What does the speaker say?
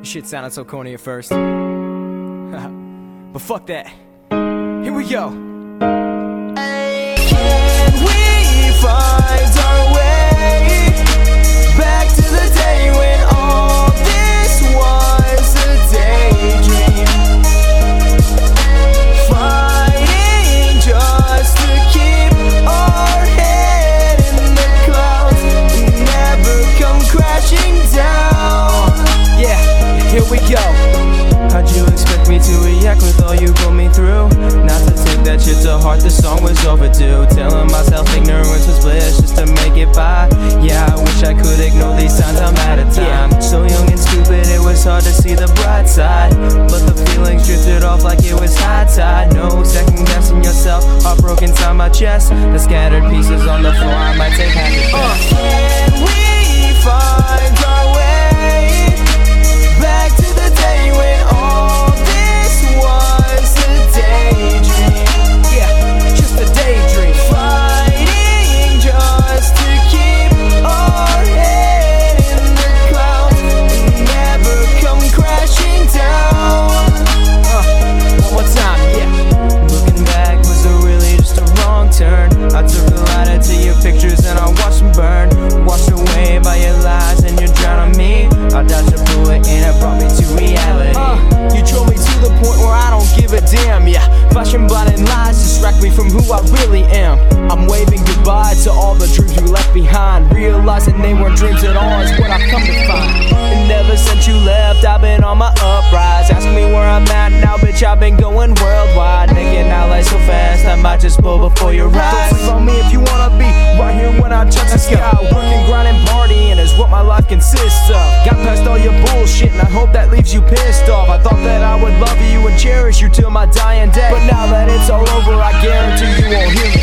shit sounded so corny at first. But fuck that. Here we go. Can we find our way back to the day when all this was a daydream? Fighting just to keep our head in the clouds and never come crashing down. Yeah, here we go. How'd you expect me to react with all you put me through? Not to take that shit to heart, the song was overdue. Telling myself ignorance was bliss just to make it by. Yeah, I wish I could ignore these signs, I'm out of time. So young and stupid, it was hard to see the bright side. But the feelings drifted off like it was high tide. No second guessing yourself, heartbroken inside my chest. The scattered pieces on the floor, I might take half it back. Can we find our way back to the day when all this was a daydream? Yeah, just a daydream. Fighting just to keep our head in the clouds and never come crashing down. One more time, yeah. Looking back, was it really just a wrong turn? I took a lighter to your pictures and I watched them burn. Washed away by your lies and you drowned on me. I dodged a bullet and it brought me to reality. You drove me to the point where I don't give a damn, yeah. Flashing blinding lies distract me from who I really am. I'm waving goodbye to all the dreams you left behind, realizing they weren't dreams at all is what I've come to find. And ever since you left, I've been on my uprise. Ask me where I'm at now, bitch, I've been going worldwide. Nigga, now life so fast, I might just pull before your eyes. Don't sleep on me if you wanna be right here when I touch the sky. Working, grinding, partying is what my life consists of. Got past all your bullshit and I hope that leaves you pissed off. I thought that I would love you and cherish you till my dying day, but now that it's all over, I guarantee you won't hear me